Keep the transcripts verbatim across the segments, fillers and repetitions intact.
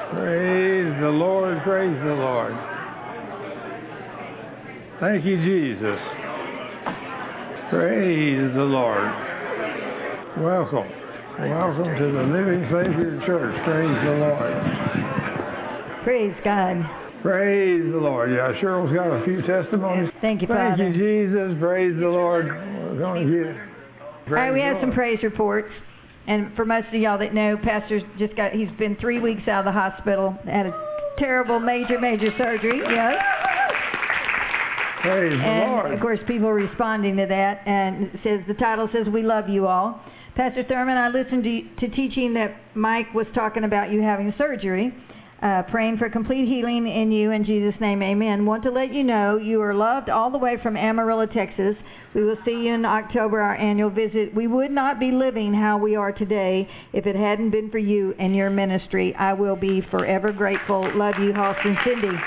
Praise the Lord, praise the Lord. Thank you, Jesus. Praise the Lord. Welcome. Welcome to the Living Savior Church. Praise the Lord. Praise God. Praise the Lord. Yeah, Cheryl's got a few testimonies. Thank you, Thank Father. you, Jesus. Praise the Lord. We're going to get it. All right, we have some praise reports. And for most of y'all that know, Pastor's just got, he's been three weeks out of the hospital, had a terrible, major, major surgery. Yes. Praise and the Lord. Of course, people are responding to that. And it says, the title says, "We love you all." Pastor Thurman, I listened to, to teaching that Mike was talking about you having surgery. Uh, praying for complete healing in you in Jesus' name, amen. Want to let you know you are loved all the way from Amarillo, Texas. We will see you in October, our annual visit. We would not be living how we are today if it hadn't been for you and your ministry. I will be forever grateful. Love you, Halston Cindy.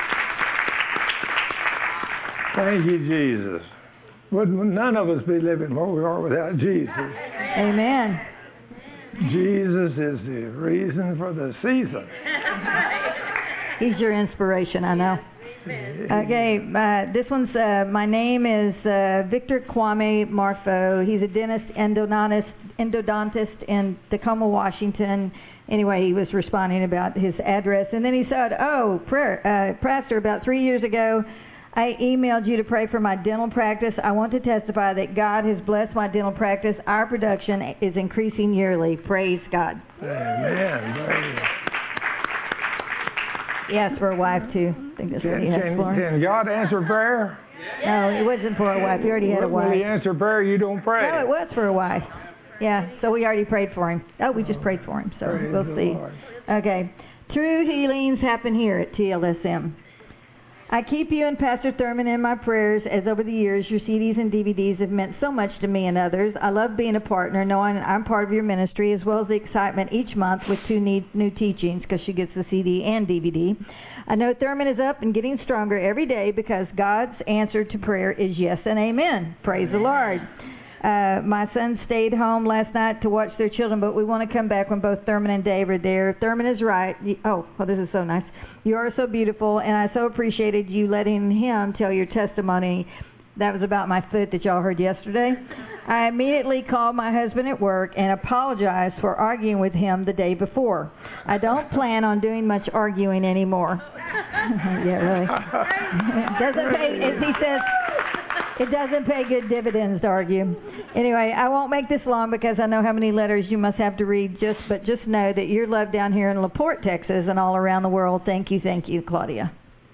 Thank you, Jesus. Would none of us be living where we are without Jesus? Amen. Jesus is the reason for the season. He's your inspiration, I know. Okay, uh, this one's, uh, my name is uh, Victor Kwame Marfo. He's a dentist, endodontist, endodontist in Tacoma, Washington. Anyway, he was responding about his address. And then he said, oh, prayer, uh, Pastor, about three years ago, I emailed you to pray for my dental practice. I want to testify that God has blessed my dental practice. Our production is increasing yearly. Praise God. Amen. He asked for a wife, too. I think that's can, what he asked can, for. Can God answer prayer? No, it wasn't for a wife. He already had a wife. When he answer prayer, you don't pray. No, it was for a wife. Yeah, so we already prayed for him. Oh, we just prayed for him, so Praise we'll see. Lord. Okay. True healings happen here at T L S M. I keep you and Pastor Thurman in my prayers, as over the years your C Ds and D V Ds have meant so much to me and others. I love being a partner, knowing I'm part of your ministry, as well as the excitement each month with two new teachings, because she gets the C D and D V D. I know Thurman is up and getting stronger every day because God's answer to prayer is yes and amen. Praise amen. The Lord. Uh, my son stayed home last night to watch their children, but we want to come back when both Thurman and Dave are there. Thurman is right. Oh, well, this is so nice. You are so beautiful, and I so appreciated you letting him tell your testimony. That was about my foot that y'all heard yesterday. I immediately called my husband at work and apologized for arguing with him the day before. I don't plan on doing much arguing anymore. Yeah, really. It doesn't pay, as he says, it doesn't pay good dividends to argue. Anyway, I won't make this long because I know how many letters you must have to read, Just but just know that you're loved down here in LaPorte, Texas, and all around the world. Thank you, thank you, Claudia.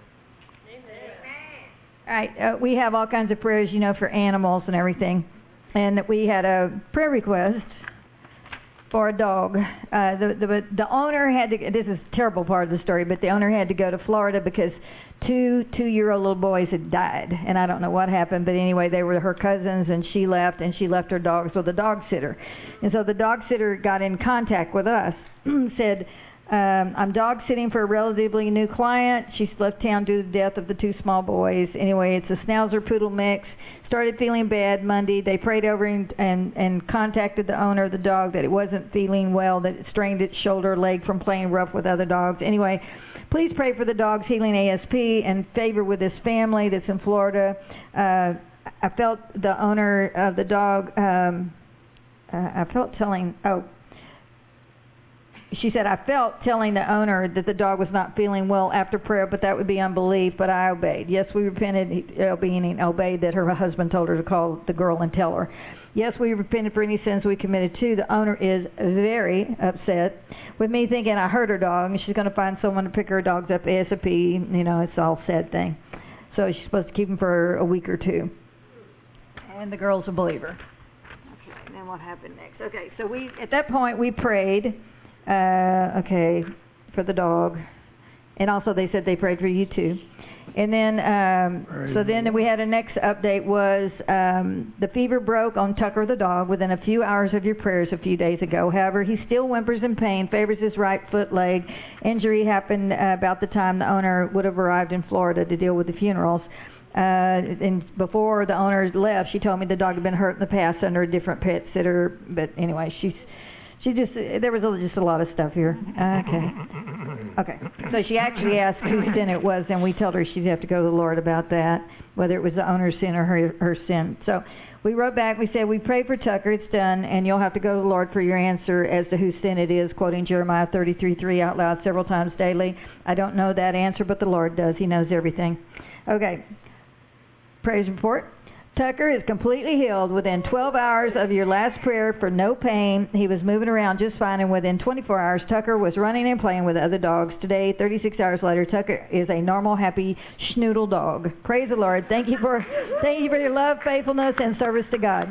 All right, uh, we have all kinds of prayers, you know, for animals and everything. And we had a prayer request for a dog. Uh, the, the the owner had to, this is a terrible part of the story, but the owner had to go to Florida because two two-year-old little boys had died. And I don't know what happened, but anyway, they were her cousins, and she left, and she left her dogs with a dog sitter. And so the dog sitter got in contact with us, said, Um, I'm dog sitting for a relatively new client. She's left town due to the death of the two small boys. Anyway, it's a Schnauzer Poodle mix. Started feeling bad Monday. They prayed over and, and, and contacted the owner of the dog that it wasn't feeling well, that it strained its shoulder, leg from playing rough with other dogs. Anyway, please pray for the dog's healing A S P and favor with this family that's in Florida. Uh, I felt the owner of the dog, um, uh, I felt telling, oh, She said, I felt telling the owner that the dog was not feeling well after prayer, but that would be unbelief, but I obeyed. Yes, we repented, meaning obeyed that her husband told her to call the girl and tell her. Yes, we repented for any sins we committed too. The owner is very upset with me thinking I hurt her dog, and she's going to find someone to pick her dogs up ASAP. You know, it's all a sad thing. So she's supposed to keep them for a week or two. And the girl's a believer. Okay, and then what happened next? Okay, so we at that point we prayed. Uh, okay, for the dog. And also they said they prayed for you too. And then, um, so then we had a next update was um, the fever broke on Tucker the dog within a few hours of your prayers a few days ago. However, he still whimpers in pain, favors his right foot leg. Injury happened uh, about the time the owner would have arrived in Florida to deal with the funerals. Uh, and before the owner left, she told me the dog had been hurt in the past under a different pet sitter. But anyway, she's She just, there was a, just a lot of stuff here. Okay. Okay. So she actually asked whose sin it was, and we told her she'd have to go to the Lord about that, whether it was the owner's sin or her, her sin. So we wrote back, we said, we prayed for Tucker, it's done, and you'll have to go to the Lord for your answer as to whose sin it is, quoting Jeremiah thirty-three three out loud several times daily. I don't know that answer, but the Lord does. He knows everything. Okay. Praise report. Tucker is completely healed within twelve hours of your last prayer for no pain. He was moving around just fine, and within twenty-four hours, Tucker was running and playing with other dogs. Today, thirty-six hours later, Tucker is a normal, happy schnoodle dog. Praise the Lord. Thank you for, thank you for your love, faithfulness, and service to God.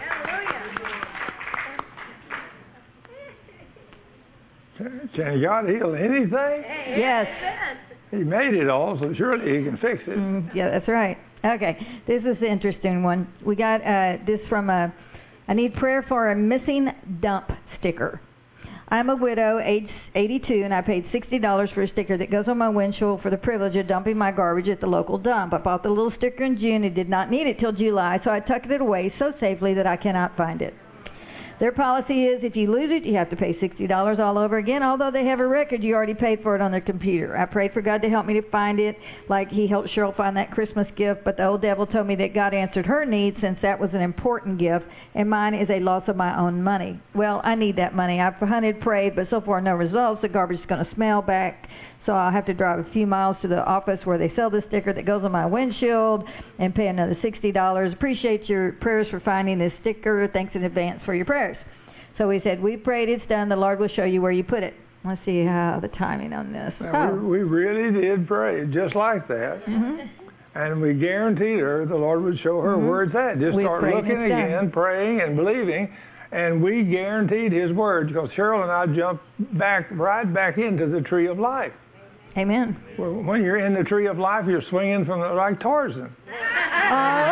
Can God heal anything? Yes. He made it all, so surely He can fix it. Mm, yeah, that's right. Okay, this is an interesting one. We got uh, this from a, I need prayer for a missing dump sticker. I'm a widow, age eighty-two, and I paid sixty dollars for a sticker that goes on my windshield for the privilege of dumping my garbage at the local dump. I bought the little sticker in June and did not need it till July, so I tucked it away so safely that I cannot find it. Their policy is if you lose it, you have to pay sixty dollars all over again. Although they have a record, you already paid for it on their computer. I prayed for God to help me to find it, like He helped Cheryl find that Christmas gift. But the old devil told me that God answered her needs since that was an important gift, and mine is a loss of my own money. Well, I need that money. I've hunted, prayed, but so far no results. The garbage is going to smell back. So I'll have to drive a few miles to the office where they sell the sticker that goes on my windshield and pay another sixty dollars. Appreciate your prayers for finding this sticker. Thanks in advance for your prayers. So we said, we prayed, it's done. The Lord will show you where you put it. Let's see how the timing on this. Now, oh. we, we really did pray just like that. Mm-hmm. And we guaranteed her the Lord would show her Mm-hmm. where it's at. Just we start looking again, done. praying and believing. And we guaranteed His word because Cheryl and I jumped back, right back into the tree of life. Amen. When you're in the tree of life, you're swinging from the, like Tarzan. Uh,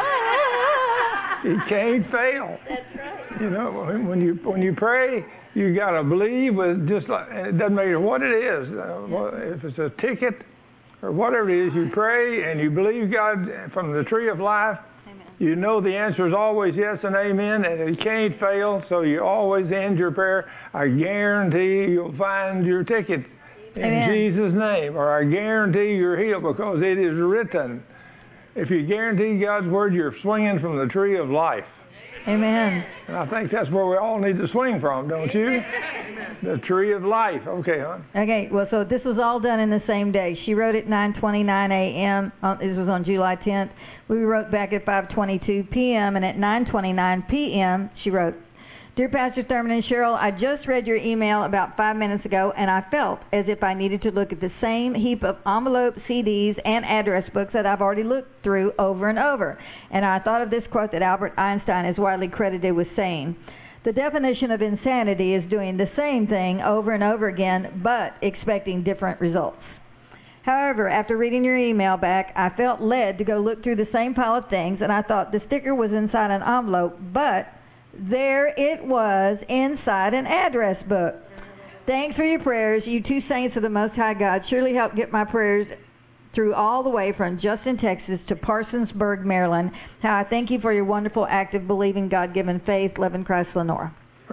you can't fail. That's right. You know, when you when you pray, you gotta believe with just like it doesn't matter what it is. Uh, if it's a ticket or whatever it is, you pray and you believe God from the tree of life. Amen. You know the answer is always yes and amen, and it can't fail. So you always end your prayer. I guarantee you'll find your ticket. In Amen. Jesus' name, or I guarantee you're healed because it is written. If you guarantee God's word, you're swinging from the tree of life. Amen. And I think that's where we all need to swing from, don't you? The tree of life. Okay, hon. Okay, well, so this was all done in the same day. She wrote at nine twenty-nine a.m. This was on July tenth. We wrote back at five twenty-two p.m. and at nine twenty-nine p.m. she wrote, Dear Pastor Thurman and Cheryl, I just read your email about five minutes ago, and I felt as if I needed to look at the same heap of envelopes, C Ds, and address books that I've already looked through over and over. And I thought of this quote that Albert Einstein is widely credited with saying, the definition of insanity is doing the same thing over and over again, but expecting different results. However, after reading your email back, I felt led to go look through the same pile of things, and I thought the sticker was inside an envelope, but there it was inside an address book. Thanks for your prayers. You two saints of the Most High God surely helped get my prayers through all the way from Justin, Texas to Parsonsburg, Maryland. How I thank you for your wonderful, active, believing, God-given faith. Love in Christ, Lenora.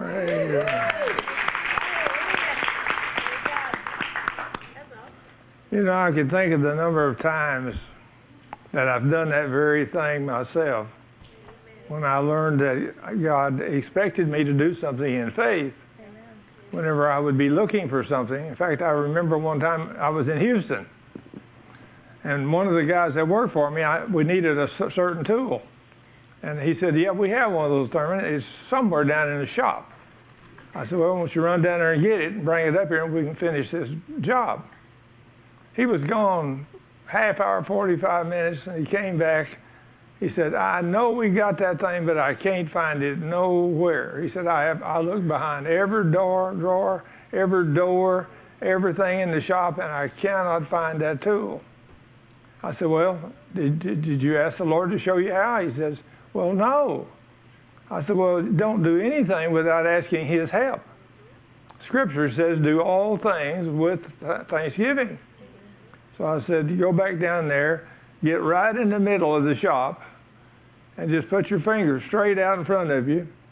You know, I can think of the number of times that I've done that very thing myself. When I learned that God expected me to do something in faith, whenever I would be looking for something. In fact, I remember one time I was in Houston, and one of the guys that worked for me, I, we needed a certain tool. And he said, yeah, we have one of those Thurman. It's somewhere down in the shop. I said, well, why don't you run down there and get it and bring it up here and we can finish this job. He was gone half hour, forty-five minutes, and he came back. He said, I know we got that thing, but I can't find it nowhere. He said, I have I looked behind every door, drawer, every door, everything in the shop, and I cannot find that tool. I said, well, did, did, did you ask the Lord to show you how? He says, well, no. I said, well, don't do anything without asking His help. Scripture says, do all things with thanksgiving. So I said, you go back down there, get right in the middle of the shop, and just put your fingers straight out in front of you,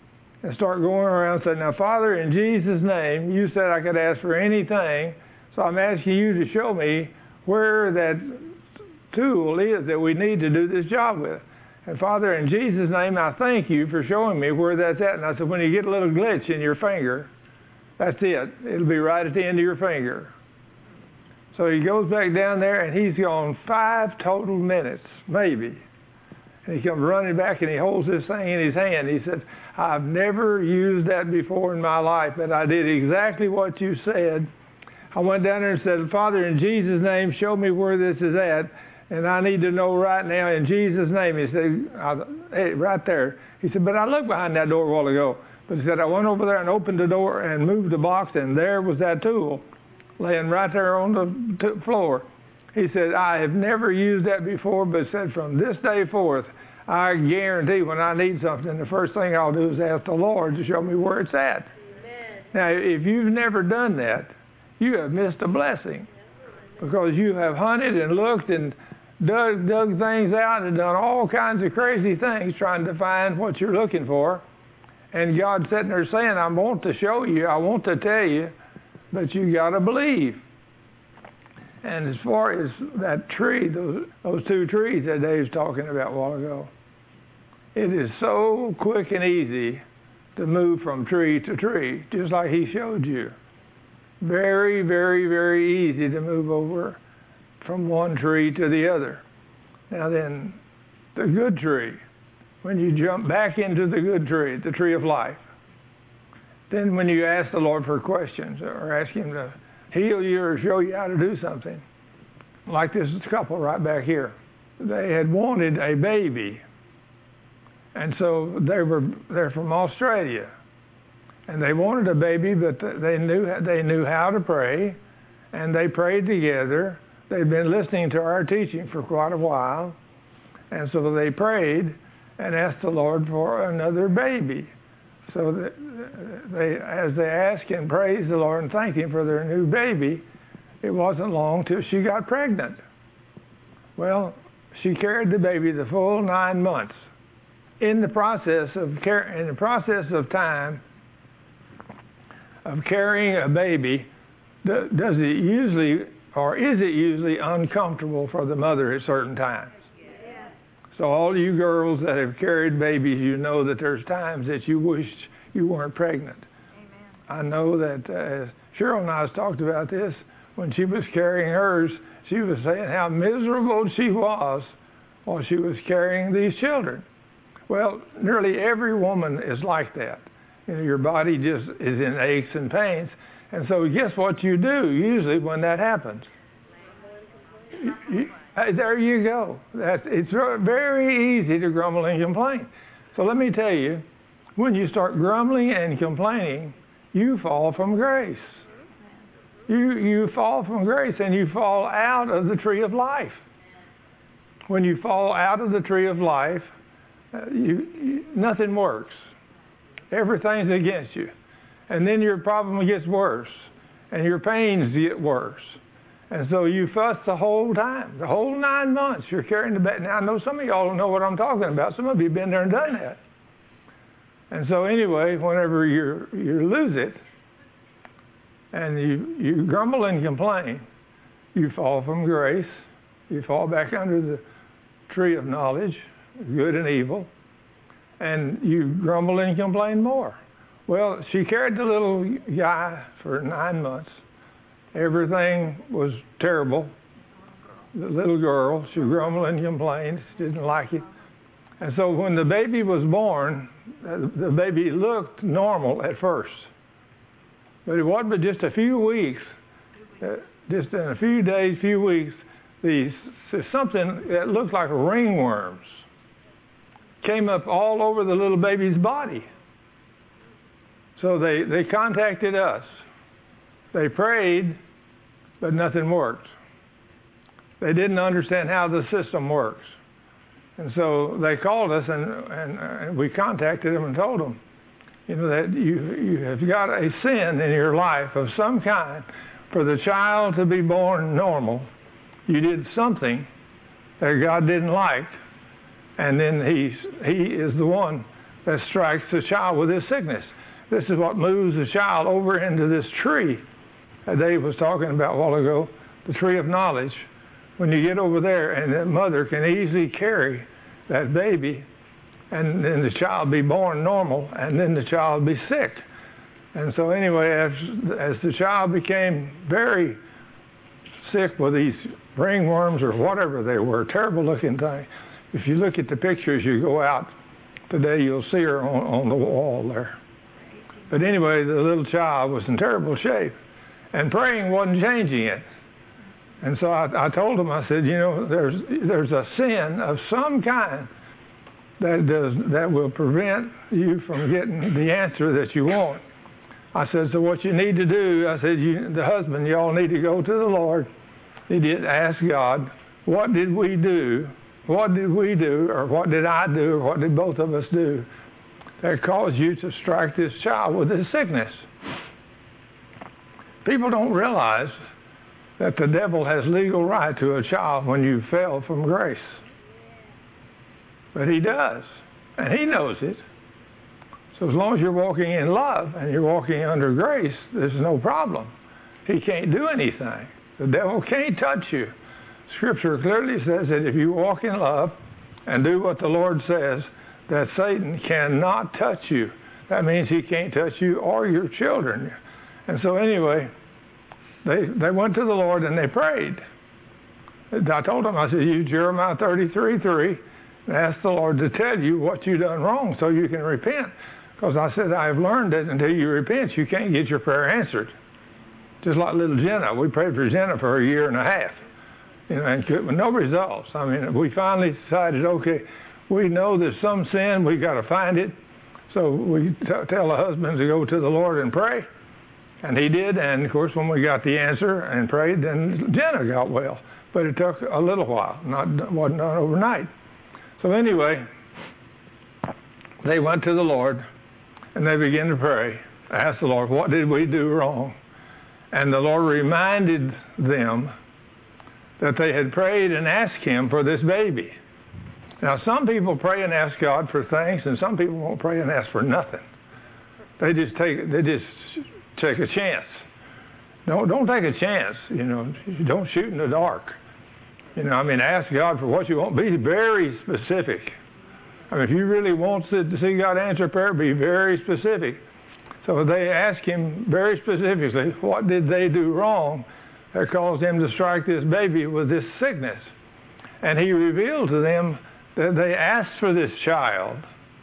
and start going around saying, now, Father, in Jesus' name, you said I could ask for anything, so I'm asking you to show me where that tool is that we need to do this job with. And Father, in Jesus' name, I thank you for showing me where that's at. And I said, when you get a little glitch in your finger, that's it. It'll be right at the end of your finger. So he goes back down there, and he's gone five total minutes, maybe. And he comes running back, and he holds this thing in his hand. He said, I've never used that before in my life, but I did exactly what you said. I went down there and said, Father, in Jesus' name, show me where this is at, and I need to know right now in Jesus' name. He said, hey, right there. He said, but I looked behind that door a while ago. But he said, I went over there and opened the door and moved the box, and there was that tool laying right there on the t- floor. He said, I have never used that before, but said from this day forth, I guarantee when I need something, the first thing I'll do is ask the Lord to show me where it's at. Amen. Now, if you've never done that, you have missed a blessing, because you have hunted and looked and dug, dug things out and done all kinds of crazy things trying to find what you're looking for. And God's sitting there saying, I want to show you, I want to tell you, but you got to believe. And as far as that tree, those, those two trees that Dave's talking about a while ago, it is so quick and easy to move from tree to tree, just like he showed you. Very, very, very easy to move over from one tree to the other. Now then, the good tree, when you jump back into the good tree, the tree of life, then when you ask the Lord for questions or ask him to heal you or show you how to do something, like this couple right back here, they had wanted a baby, and so they were they're from Australia, and they wanted a baby, but they knew they knew how to pray, and they prayed together. They'd been listening to our teaching for quite a while, and so they prayed and asked the Lord for another baby. So that they, as they asked and praised the Lord and thanked him for their new baby, it wasn't long till she got pregnant. Well, she carried the baby the full nine months. In the process of car- in the process of time of carrying a baby, do, does it usually or is it usually uncomfortable for the mother at certain times? So all you girls that have carried babies, you know that there's times that you wished you weren't pregnant. Amen. I know that uh, Cheryl and I talked about this when she was carrying hers. She was saying how miserable she was while she was carrying these children. Well, nearly every woman is like that. You know, your body just is in aches and pains. And so guess what you do usually when that happens? You, you, Uh, there you go. That, it's very easy to grumble and complain. So let me tell you, when you start grumbling and complaining, you fall from grace. You, you fall from grace and you fall out of the tree of life. When you fall out of the tree of life, uh, you, you, nothing works. Everything's against you. And then your problem gets worse and your pains get worse. And so you fuss the whole time, the whole nine months you're carrying the baby. Now, I know some of y'all don't know what I'm talking about. Some of you have been there and done that. And so anyway, whenever you you lose it and you, you grumble and complain, you fall from grace. You fall back under the tree of knowledge, good and evil, and you grumble and complain more. Well, she carried the little guy for nine months. Everything was terrible. The little girl, she grumbled and complained, didn't like it. And so when the baby was born, the baby looked normal at first. But it wasn't but just a few weeks, just in a few days, few weeks, these, something that looked like ringworms came up all over the little baby's body. So they, they contacted us. They prayed, but nothing worked. They didn't understand how the system works. And so they called us, and, and, and we contacted them and told them, you know, that you, you have got a sin in your life of some kind. For the child to be born normal, you did something that God didn't like, and then he's, he is the one that strikes the child with this sickness. This is what moves the child over into this tree that Dave was talking about a while ago, the tree of knowledge. When you get over there, and the mother can easily carry that baby, and then the child be born normal, and then the child be sick. And so anyway, as, as the child became very sick with these ringworms or whatever they were, terrible looking thing. If you look at the pictures, you go out today, you'll see her on, on the wall there. But anyway, the little child was in terrible shape, and praying wasn't changing it. And so I, I told him, I said, you know, there's there's a sin of some kind that does that will prevent you from getting the answer that you want. I said, so what you need to do, I said, you, the husband, y'all need to go to the Lord. He did ask God, what did we do? What did we do, or what did I do, or what did both of us do that caused you to strike this child with this sickness? People don't realize that the devil has legal right to a child when you fell from grace. But he does, and he knows it. So as long as you're walking in love and you're walking under grace, there's no problem. He can't do anything. The devil can't touch you. Scripture clearly says that if you walk in love and do what the Lord says, that Satan cannot touch you. That means he can't touch you or your children. And so anyway, they they went to the Lord and they prayed. I told them, I said, use Jeremiah thirty-three three and ask the Lord to tell you what you've done wrong so you can repent. Because I said, I've learned that until you repent, you can't get your prayer answered. Just like little Jenna. We prayed for Jenna for a year and a half. You know, and with no results. I mean, we finally decided, okay, we know there's some sin, we got to find it. So we t- tell the husband to go to the Lord and pray. And he did, and of course when we got the answer and prayed, then Jenna got well. But it took a little while, not wasn't done overnight. So anyway, they went to the Lord, and they began to pray. Asked the Lord, what did we do wrong? And the Lord reminded them that they had prayed and asked him for this baby. Now, some people pray and ask God for things, and some people won't pray and ask for nothing. They just take they just take a chance. No, don't take a chance. You know, don't shoot in the dark. You know, I mean, ask God for what you want. Be very specific. I mean, if you really want to see God answer prayer, be very specific. So they asked him very specifically, what did they do wrong that caused them to strike this baby with this sickness? And he revealed to them that they asked for this child.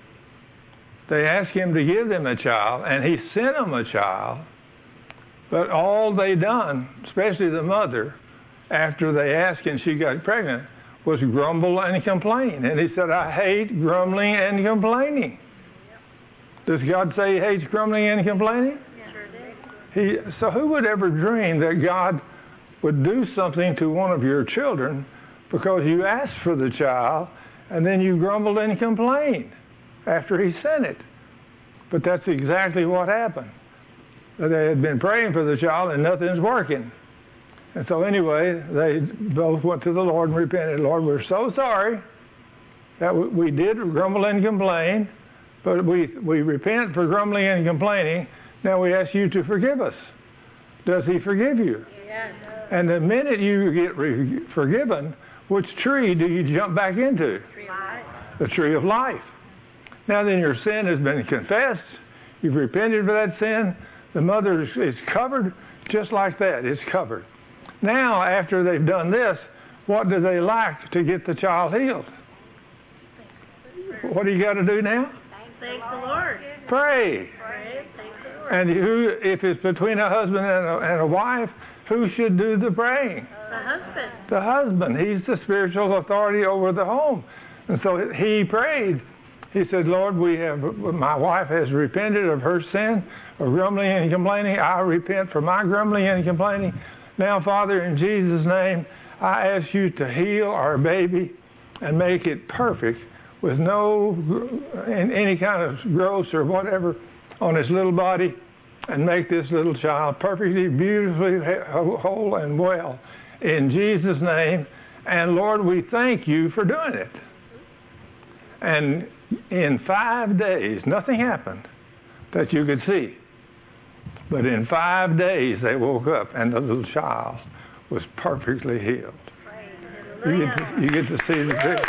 They asked him to give them a child, and he sent them a child. But all they done, especially the mother, after they asked and she got pregnant, was grumble and complain. And he said, I hate grumbling and complaining. Does God say he hates grumbling and complaining? He, so who would ever dream that God would do something to one of your children because you asked for the child and then you grumbled and complained after he sent it? But that's exactly what happened. They had been praying for the child and nothing's working. And so anyway, they both went to the Lord and repented. Lord, we're so sorry that we did grumble and complain, but we, we repent for grumbling and complaining. Now we ask you to forgive us. Does he forgive you? Yes. And the minute you get re- forgiven, which tree do you jump back into? Tree of life. The tree of life. Now then your sin has been confessed. You've repented for that sin. The mother is covered just like that. It's covered. Now, after they've done this, what do they lack to get the child healed? What do you got to do now? Thank the Lord. Pray. Pray. Thank the Lord. And who, if it's between a husband and a, and a wife, who should do the praying? The husband. The husband. He's the spiritual authority over the home. And so he prayed. He said, Lord, we have, my wife has repented of her sin of grumbling and complaining. I repent for my grumbling and complaining. Now, Father, in Jesus' name, I ask you to heal our baby and make it perfect with no any kind of growth or whatever on his little body, and make this little child perfectly, beautifully whole and well. In Jesus' name. And Lord, we thank you for doing it. And In five days, nothing happened that you could see. But in five days, they woke up, and the little child was perfectly healed. You get, to, you get to see the picture.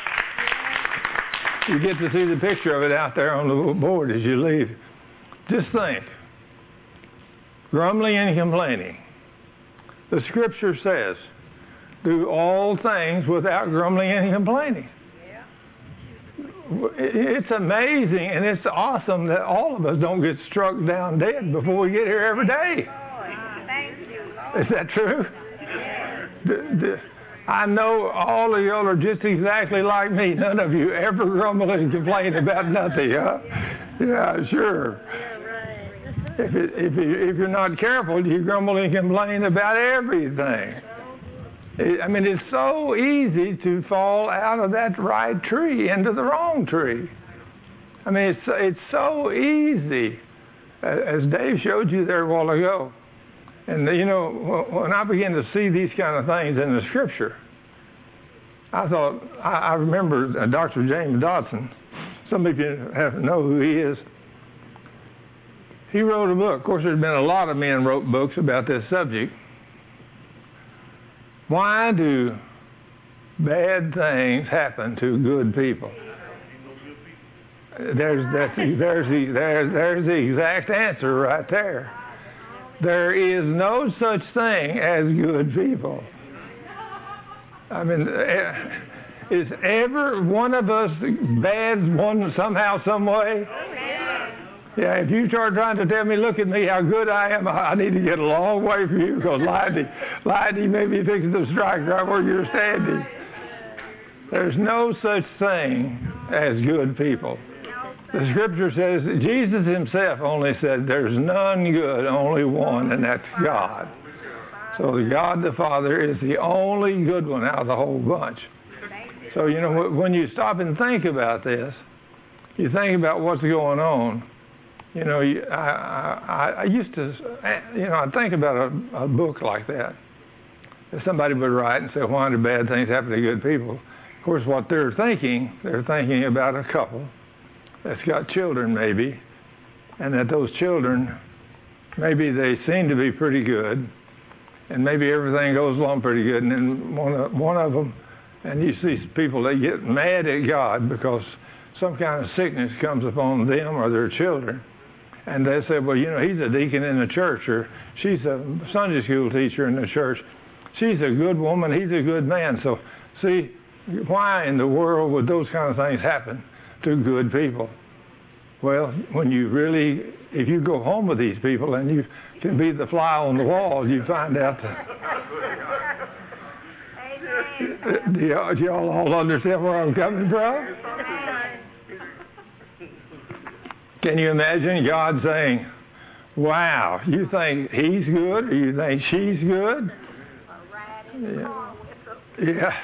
You get to see the picture of it out there on the board as you leave. Just think, grumbling and complaining. The Scripture says, do all things without grumbling and complaining. It's amazing and it's awesome that all of us don't get struck down dead before we get here every day. Is that true? The, the, I know all of y'all are just exactly like me. None of you ever grumble and complain about nothing, huh? Yeah, sure. If, it, if, it, if you're not careful, you grumble and complain about everything. It, I mean, it's so easy to fall out of that right tree into the wrong tree. I mean, it's, it's so easy, as Dave showed you there a while ago. And, you know, when I began to see these kind of things in the Scripture, I thought, I, I remember uh, Doctor James Dodson. Some of you have know who he is. He wrote a book. Of course, there's been a lot of men wrote books about this subject. Why do bad things happen to good people? There's, that's, there's, the, there's, there's the exact answer right there. There is no such thing as good people. I mean, is ever one of us bad one somehow, some way? Yeah, if you start trying to tell me, look at me, how good I am, I need to get a long way from you because Leidy, Leidy may be fixing to strike right where you're standing. There's no such thing as good people. The Scripture says that Jesus himself only said there's none good, only one, and that's God. So the God the Father is the only good one out of the whole bunch. So, you know, when you stop and think about this, you think about what's going on. You know, I, I, I used to, you know, I'd think about a, a book like that. If somebody would write and say, why do bad things happen to good people? Of course, what they're thinking, they're thinking about a couple that's got children maybe, and that those children, maybe they seem to be pretty good, and maybe everything goes along pretty good, and then one of, one of them, and you see people, they get mad at God because some kind of sickness comes upon them or their children, and they say, well, you know, he's a deacon in the church, or she's a Sunday school teacher in the church. She's a good woman, he's a good man. So, see, why in the world would those kind of things happen to good people? Well, when you really, if you go home with these people and you can be the fly on the wall, you find out that. do, y'all, do y'all all understand where I'm coming from? Can you imagine God saying, wow, you think he's good or you think she's good? Yeah. yeah.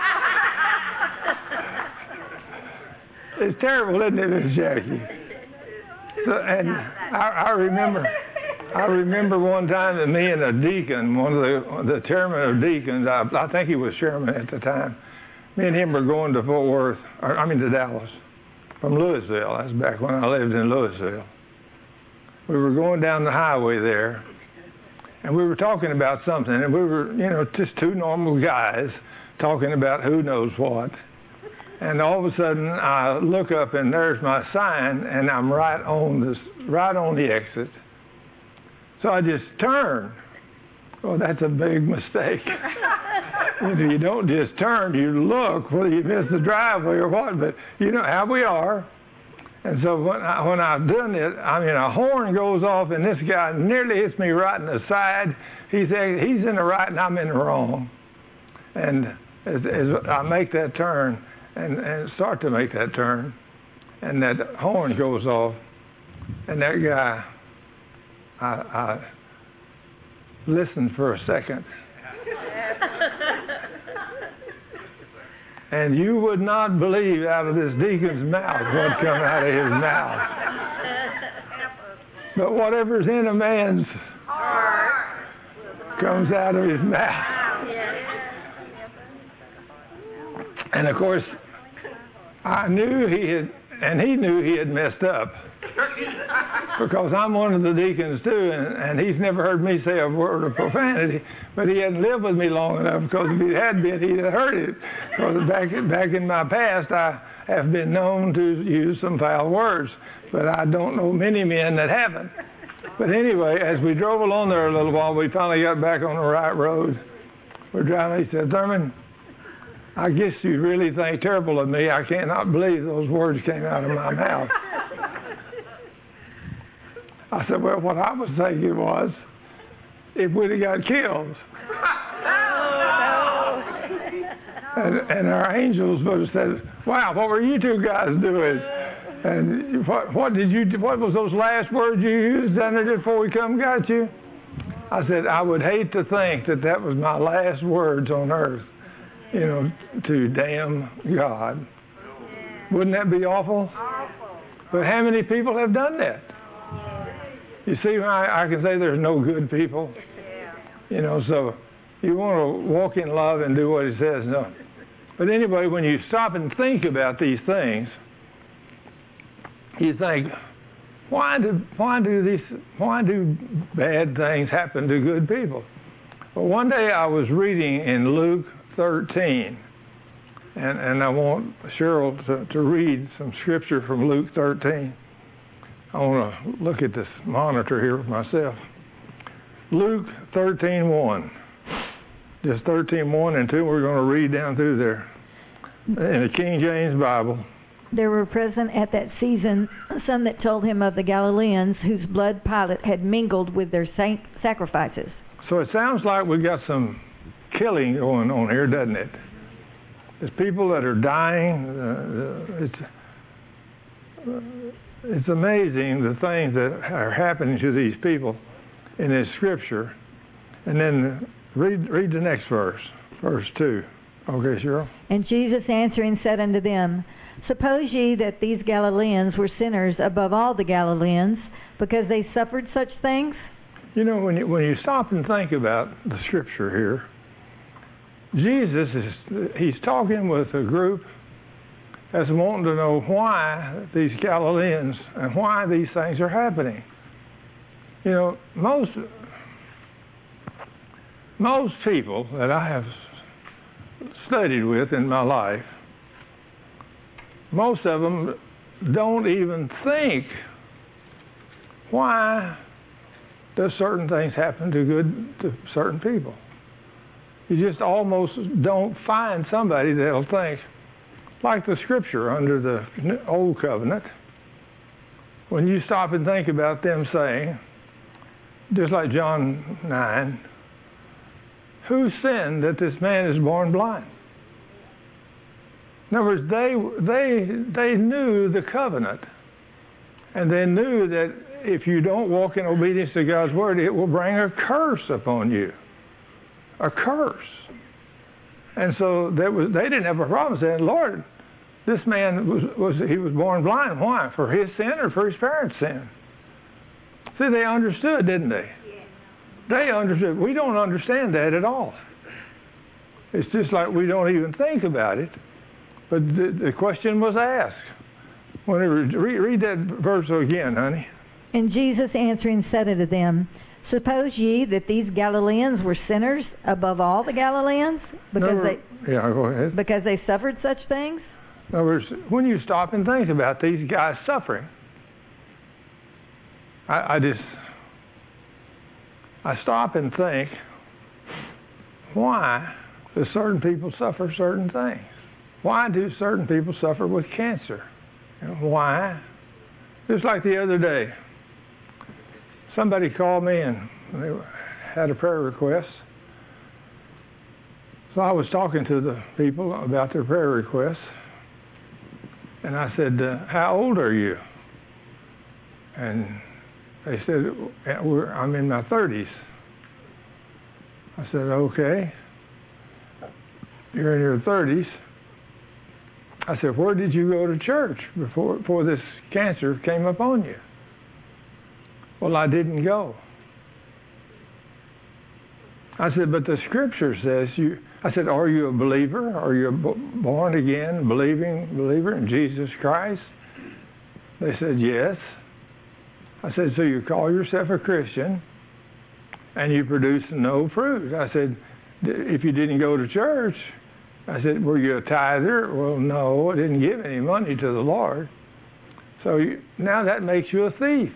It's terrible, isn't it, Miss Jackie? So, and I, I remember, I remember one time that me and a deacon, one of the the chairman of deacons, I, I think he was chairman at the time. Me and him were going to Fort Worth, or, I mean to Dallas, from Louisville. That's back when I lived in Louisville. We were going down the highway there, and we were talking about something, and we were, you know, just two normal guys talking about who knows what. And all of a sudden, I look up, and there's my sign, and I'm right on this, right on the exit. So I just turn. Well, that's a big mistake. You know, you don't just turn; you look whether you miss the driveway or what. But you know how we are. And so when I, when I've done it, I mean, a horn goes off, and this guy nearly hits me right in the side. He's he's in the right, and I'm in the wrong. And as, as I make that turn. And, and start to make that turn, and that horn goes off, and that guy, I, I listened for a second, and you would not believe out of this deacon's mouth what come out of his mouth. But whatever's in a man's heart comes out of his mouth. And of course, I knew he had, and he knew he had messed up. Because I'm one of the deacons too, and, and he's never heard me say a word of profanity, but he hadn't lived with me long enough, because if he had been, he'd have heard it. Because back, back in my past, I have been known to use some foul words, but I don't know many men that haven't. But anyway, as we drove along there a little while, we finally got back on the right road. We're driving, he said, Thurman, I guess you really think terrible of me. I cannot believe those words came out of my mouth. I said, well, what I was thinking was, if we'd have got killed, and, and our angels would have said, wow, what were you two guys doing? And what, what did you? What was those last words you used down there before we come got you? I said, I would hate to think that that was my last words on earth, you know, to damn God. Wouldn't that be awful? But how many people have done that? You see why I can say there's no good people? You know, so you want to walk in love and do what he says. No. But anyway, when you stop and think about these things, you think, why do why do these why do bad things happen to good people? Well, one day I was reading in Luke thirteen, and, and I want Cheryl to, to read some scripture from Luke thirteen. I want to look at this monitor here with myself. Luke thirteen one. Just thirteen one and two, we're going to read down through there in the King James Bible. There were present at that season some that told him of the Galileans whose blood Pilate had mingled with their sac- sacrifices. So it sounds like we got some killing going on here, doesn't it? There's people that are dying. Uh, it's, uh, it's amazing the things that are happening to these people in this scripture. And then read read the next verse, verse two. Okay, Cheryl? And Jesus answering said unto them, Suppose ye that these Galileans were sinners above all the Galileans, because they suffered such things? You know, when you, when you stop and think about the scripture here, Jesus is, he's talking with a group that's wanting to know why these Galileans and why these things are happening. You know, most, most people that I have studied with in my life, most of them don't even think, why does certain things happen to good to certain people? You just almost don't find somebody that'll think, like the scripture under the Old Covenant, when you stop and think about them saying, just like John nine, who sinned that this man is born blind? In other words, they, they, they knew the covenant, and they knew that if you don't walk in obedience to God's word, it will bring a curse upon you. A curse. And so that was, they didn't have a problem saying, Lord, this man was, was he was born blind. Why? For his sin or for his parents' sin? See, they understood, didn't they? Yeah. They understood. We don't understand that at all. It's just like we don't even think about it. But the, the question was asked. Whenever, read, read that verse again, honey. And Jesus answering said unto them, Suppose ye that these Galileans were sinners above all the Galileans, because no, they yeah, go ahead. because they suffered such things? In other words, when you stop and think about these guys suffering, I, I just I stop and think, why do certain people suffer certain things? Why do certain people suffer with cancer? You know, why? Just like the other day, somebody called me and they had a prayer request. So I was talking to the people about their prayer requests. And I said, uh, how old are you? And they said, We're, I'm in my thirties. I said, okay. You're in your thirties. I said, where did you go to church before, before this cancer came upon you? Well, I didn't go. I said, but the scripture says you, I said, are you a believer? Are you a born again, believing believer in Jesus Christ? They said, yes. I said, so you call yourself a Christian and you produce no fruit. I said, if you didn't go to church, I said, were you a tither? Well, no, I didn't give any money to the Lord. So you, now that makes you a thief.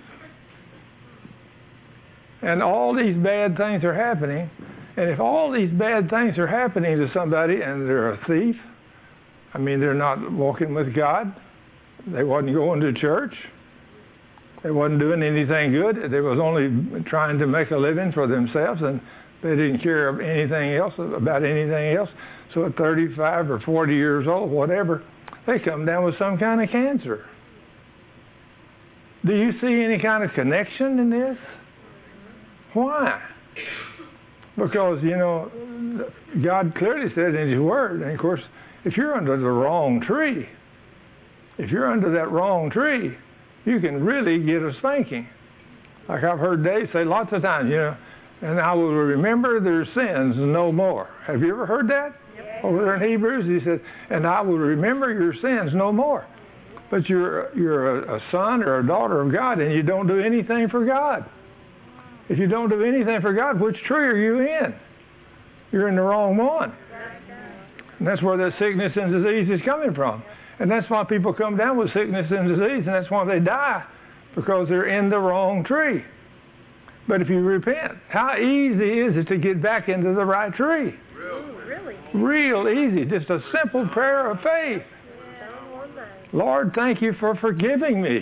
And all these bad things are happening. And if all these bad things are happening to somebody and they're a thief, I mean, they're not walking with God, they wasn't going to church, they wasn't doing anything good, they was only trying to make a living for themselves, and they didn't care of anything else, about anything else. So at thirty-five or forty years old, whatever, they come down with some kind of cancer. Do you see any kind of connection in this? Why? Because, you know, God clearly said in His Word, and of course, if you're under the wrong tree, if you're under that wrong tree, you can really get a spanking. Like I've heard Dave say lots of times, you know, and I will remember their sins no more. Have you ever heard that? Yep. Over there in Hebrews, he said, and I will remember your sins no more. But you're, you're a, a son or a daughter of God, and you don't do anything for God. If you don't do anything for God, which tree are you in? You're in the wrong one. And that's where that sickness and disease is coming from. And that's why people come down with sickness and disease, and that's why they die, because they're in the wrong tree. But if you repent, how easy is it to get back into the right tree? Really? Real easy. Just a simple prayer of faith. Lord, thank you for forgiving me.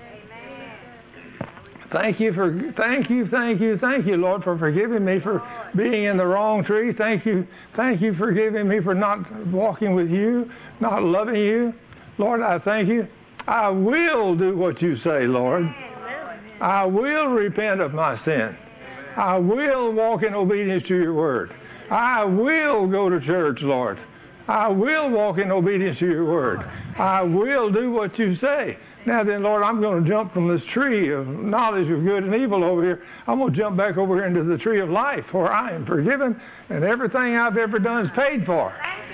Thank you for, thank you, thank you, thank you, Lord, for forgiving me for being in the wrong tree. Thank you, thank you for forgiving me for not walking with you, not loving you. Lord, I thank you. I will do what you say, Lord. I will repent of my sin. I will walk in obedience to your word. I will go to church, Lord. I will walk in obedience to your word. I will do what you say. Now then, Lord, I'm going to jump from this tree of knowledge of good and evil over here. I'm going to jump back over here into the tree of life, where I am forgiven and everything I've ever done is paid for.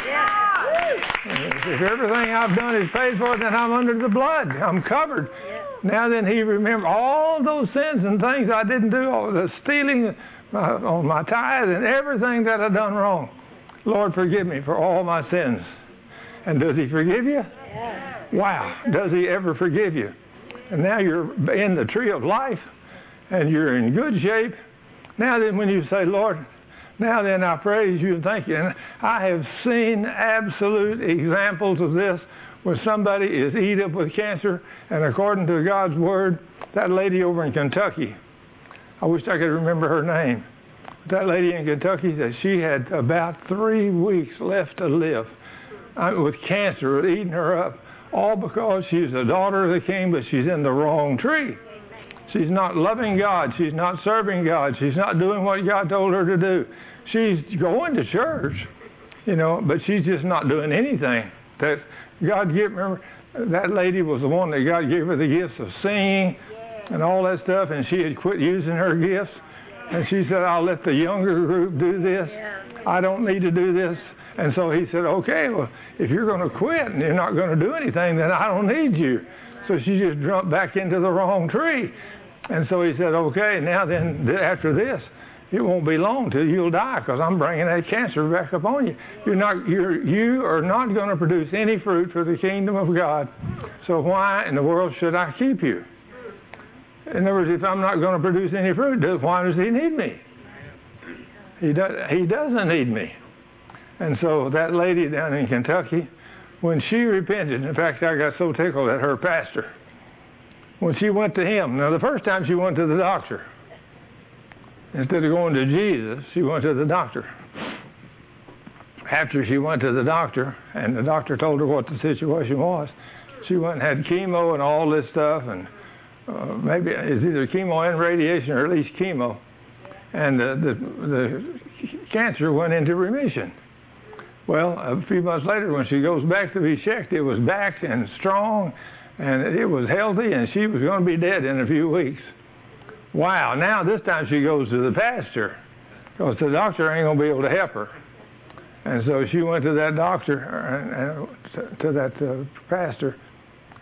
If everything I've done is paid for, then I'm under the blood. I'm covered. Now then, He remembered all those sins and things I didn't do, all the stealing uh, on my tithe and everything that I've done wrong. Lord, forgive me for all my sins. And does He forgive you? Yeah. Wow, does He ever forgive you? And now you're in the tree of life, and you're in good shape. Now then, when you say, Lord, now then I praise you and thank you. And I have seen absolute examples of this, where somebody is eaten up with cancer, and according to God's word, that lady over in Kentucky, I wish I could remember her name. That lady in Kentucky said she had about three weeks left to live uh, with cancer eating her up, all because she's a daughter of the King, but she's in the wrong tree. She's not loving God. She's not serving God. She's not doing what God told her to do. She's going to church, you know, but she's just not doing anything. That God gave, remember, that lady was the one that God gave her the gifts of singing and all that stuff, and she had quit using her gifts. And she said, I'll let the younger group do this. I don't need to do this. And so He said, okay, well, if you're going to quit and you're not going to do anything, then I don't need you. So she just jumped back into the wrong tree. And so He said, okay, now then, after this, it won't be long till you'll die, because I'm bringing that cancer back upon you. You're not, you're, you are not going to produce any fruit for the kingdom of God. So why in the world should I keep you? In other words, if I'm not going to produce any fruit, why does He need me? He, does, he doesn't need me. And so that lady down in Kentucky, when she repented, in fact, I got so tickled at her pastor. When she went to him, now the first time she went to the doctor, instead of going to Jesus, she went to the doctor. After she went to the doctor, and the doctor told her what the situation was, she went and had chemo and all this stuff, and Uh, maybe it's either chemo and radiation, or at least chemo, and the, the the cancer went into remission. Well, a few months later, when she goes back to be checked, it was back and strong, and it was healthy, and she was going to be dead in a few weeks. Wow! Now this time she goes to the pastor, because the doctor ain't going to be able to help her, and so she went to that doctor and, and to, to that uh, pastor.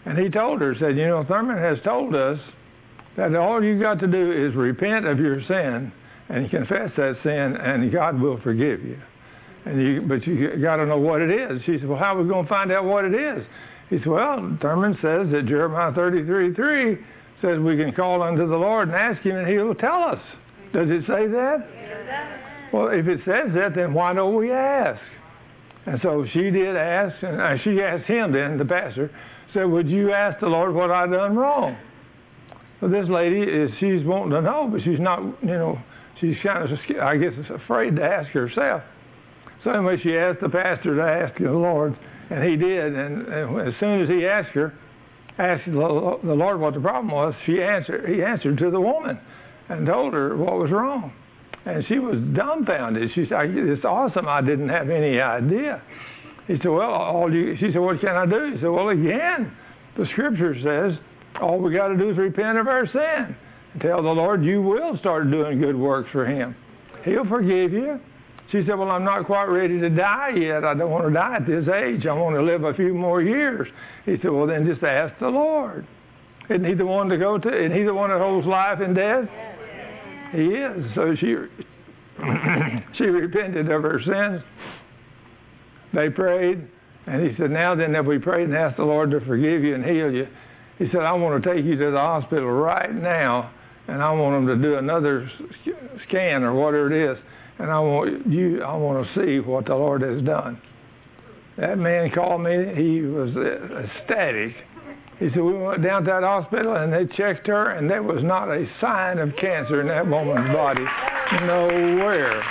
And he told her, said, you know, Thurman has told us that all you got to do is repent of your sin and confess that sin, and God will forgive you. And you, but you got to know what it is. She said, well, how are we going to find out what it is? He said, well, Thurman says that Jeremiah thirty-three three says we can call unto the Lord and ask him, and he will tell us. Does it say that? Yes. Well, if it says that, then why don't we ask? And so she did ask, and uh, she asked him then, the pastor, said, would you ask the Lord what I done wrong? Well, this lady, is she's wanting to know, but she's not, you know, she's kind of, I guess, afraid to ask herself. So anyway, she asked the pastor to ask the Lord, and he did. And, and as soon as he asked her, asked the Lord what the problem was, she answered. He answered to the woman and told her what was wrong. And she was dumbfounded. She said, it's awesome. I didn't have any idea. He said, well, all you, she said, what can I do? He said, well, again, the scripture says all we got to do is repent of our sin. And tell the Lord you will start doing good works for him. He'll forgive you. She said, well, I'm not quite ready to die yet. I don't want to die at this age. I want to live a few more years. He said, well, then just ask the Lord. Isn't he the one to go to? Isn't he the one that holds life and death? Yes. He is. So she, she repented of her sins. They prayed. And he said, now then, if we prayed and asked the Lord to forgive you and heal you, he said, I want to take you to the hospital right now, and I want them to do another scan or whatever it is. And I want you, I want to see what the Lord has done. That man called me. He was ecstatic. He said, we went down to that hospital and they checked her, and there was not a sign of cancer in that woman's body. Nowhere.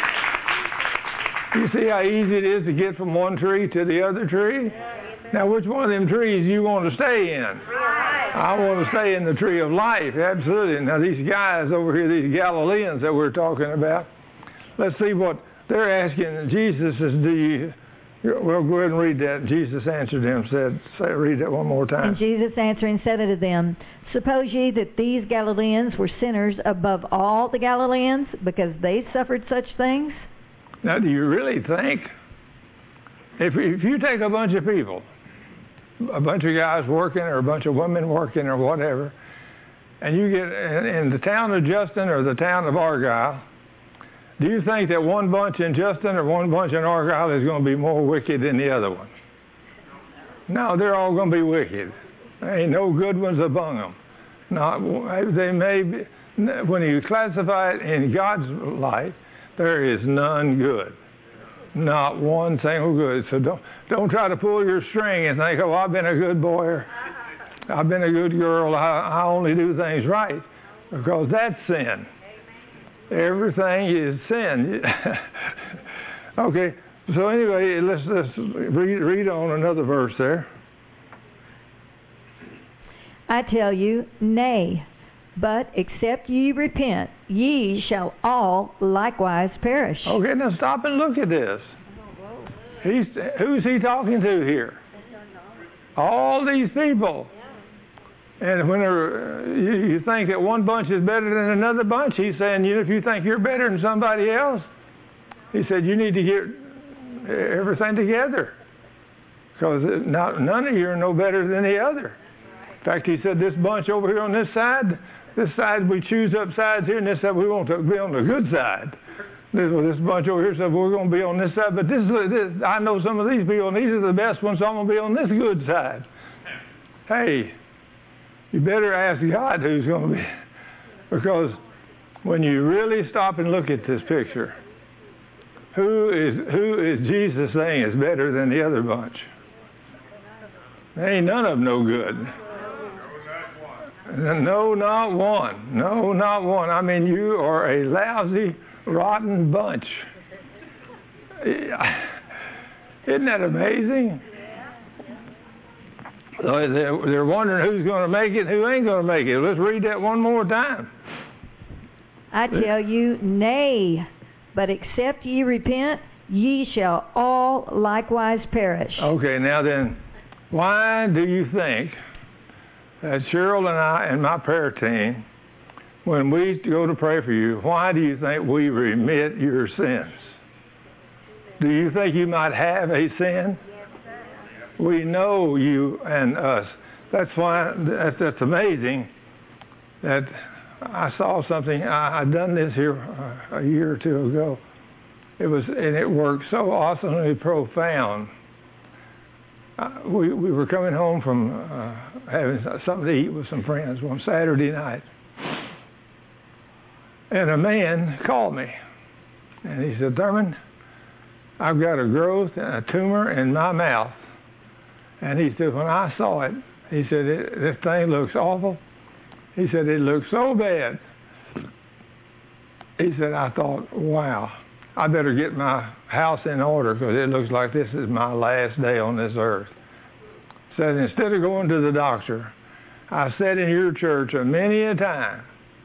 You see how easy it is to get from one tree to the other tree? Now, which one of them trees you want to stay in? I want to stay in the tree of life, absolutely. Now, these guys over here, these Galileans that we're talking about, let's see what they're asking. Jesus is, do you, well, go ahead and read that. Jesus answered them, said, say, read that one more time. And Jesus answering said unto them, suppose ye that these Galileans were sinners above all the Galileans, because they suffered such things? Now, do you really think, if, if you take a bunch of people, a bunch of guys working or a bunch of women working or whatever, and you get in, in the town of Justin or the town of Argyle, do you think that one bunch in Justin or one bunch in Argyle is going to be more wicked than the other one? No, they're all going to be wicked. There ain't no good ones among them. Not, they may be, when you classify it in God's light, there is none good. Not one single good. So don't don't try to pull your string and think, oh, I've been a good boy, or I've been a good girl, I, I only do things right, because that's sin. Everything is sin. Okay, so anyway, let's, let's read, read on another verse there. I tell you, nay, but except ye repent, ye shall all likewise perish. Okay, now stop and look at this. He's, who's he talking to here? All these people. And whenever you, you think that one bunch is better than another bunch, he's saying, you know, if you think you're better than somebody else, he said, you need to get everything together. Because not, none of you are no better than the other. In fact, he said, this bunch over here on this side, this side we choose up sides here, and this side we want to be on the good side. This, this bunch over here said, we're going to be on this side, but this, this, I know some of these people, and these are the best ones, so I'm going to be on this good side. Hey, you better ask God who's going to be. Because when you really stop and look at this picture, who is, who is Jesus saying is better than the other bunch? There ain't none of them no good. No, not one. No, not one. I mean, you are a lousy, rotten bunch. Isn't that amazing? So they're, they're wondering who's going to make it and who ain't going to make it. Let's read that one more time. I tell you, nay, but except ye repent, ye shall all likewise perish. Okay, now then, why do you think that Cheryl and I and my prayer team, when we go to pray for you, why do you think we remit your sins? Do you think you might have a sin? We know you and us that's why that, that's amazing that I saw something. I, I'd done this here a, a year or two ago. It was, and it worked so awesomely profound. Uh, we we were coming home from uh, having something to eat with some friends one Saturday night, and a man called me, and he said, "Thurman, I've got a growth and a tumor in my mouth." And he said, when I saw it, he said, it, "This thing looks awful." He said, "It looks so bad." He said, "I thought, wow, I better get my house in order because it looks like this is my last day on this earth." Said, instead of going to the doctor, I sat in your church a many a time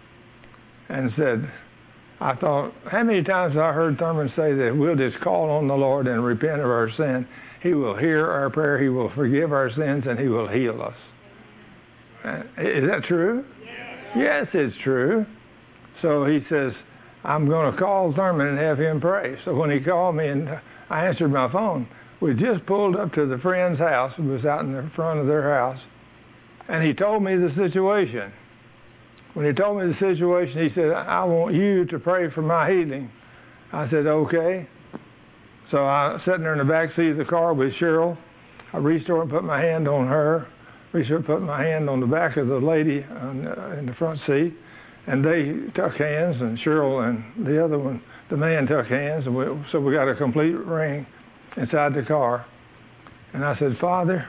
and said, I thought, how many times have I heard Thurman say that we'll just call on the Lord and repent of our sin? He will hear our prayer, He will forgive our sins, and He will heal us. Uh, is that true? Yes, it's true. So he says, I'm going to call Thurman and have him pray. So when he called me and I answered my phone, we just pulled up to the friend's house. It was out in the front of their house. And he told me the situation. When he told me the situation, he said, I want you to pray for my healing. I said, okay. So I was sitting there in the back seat of the car with Cheryl. I reached over and put my hand on her. Reached over and put my hand on the back of the lady on, uh, in the front seat. And they took hands, and Cheryl and the other one, the man took hands. And we, so we got a complete ring inside the car. And I said, Father,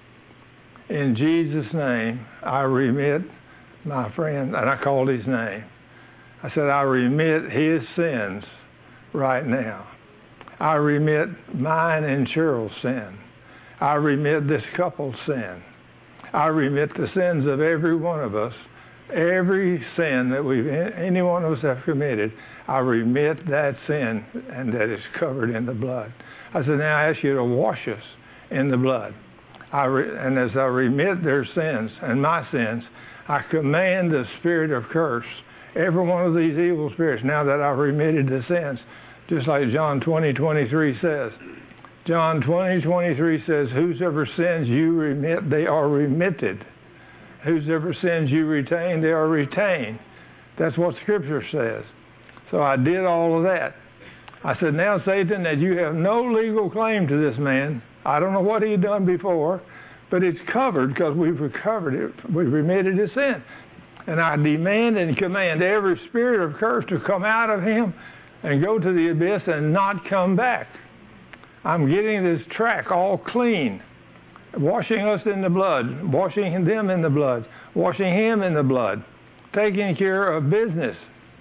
in Jesus' name, I remit my friend, and I called his name. I said, I remit his sins right now. I remit mine and Cheryl's sin. I remit this couple's sin. I remit the sins of every one of us. Every sin that we've, any one of us have committed, I remit that sin, and that is covered in the blood. I said, now I ask you to wash us in the blood. I re, and as I remit their sins and my sins, I command the spirit of curse, every one of these evil spirits, now that I've remitted the sins, just like John twenty twenty-three says. John twenty twenty-three says, whosoever sins you remit, they are remitted. Whosoever sins you retain, they are retained. That's what Scripture says. So I did all of that. I said, now, Satan, that you have no legal claim to this man. I don't know what he'd done before, but it's covered because we've recovered it. We've remitted his sin. And I demand and command every spirit of curse to come out of him and go to the abyss and not come back. I'm getting this track all clean, washing us in the blood, washing them in the blood, washing him in the blood, taking care of business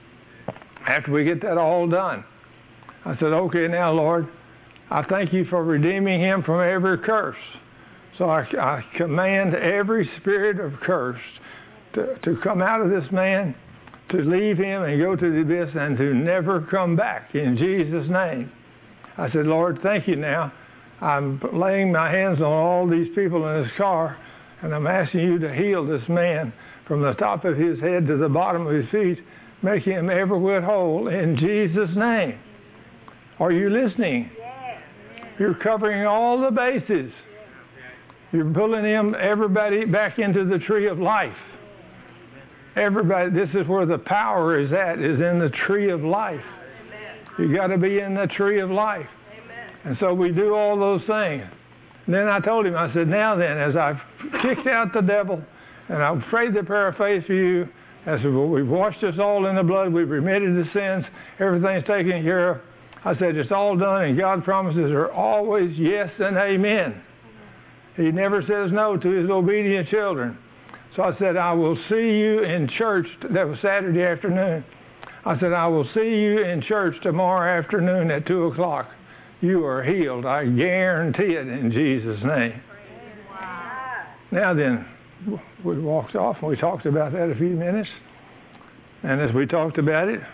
after we get that all done. I said, okay, now, Lord, I thank you for redeeming him from every curse. So I, I command every spirit of curse to, to come out of this man, to leave him and go to the abyss and to never come back in Jesus' name. I said, Lord, thank you now. I'm laying my hands on all these people in this car, and I'm asking you to heal this man from the top of his head to the bottom of his feet, make him every whit whole in Jesus' name. Are you listening? You're covering all the bases. You're pulling him, everybody back into the tree of life. Everybody, this is where the power is at, is in the tree of life. You got to be in the tree of life. And so we do all those things. And then I told him, I said, now then, as I've kicked out the devil, and I've prayed the prayer of faith for you, I said, well, we've washed us all in the blood, we've remitted the sins, everything's taken care of. I said, it's all done, and God's promises are always yes and amen. He never says no to his obedient children. So I said, I will see you in church. That was Saturday afternoon. I said, I will see you in church tomorrow afternoon at two o'clock. You are healed. I guarantee it in Jesus' name. Wow. Now then, we walked off and we talked about that a few minutes. And as we talked about it,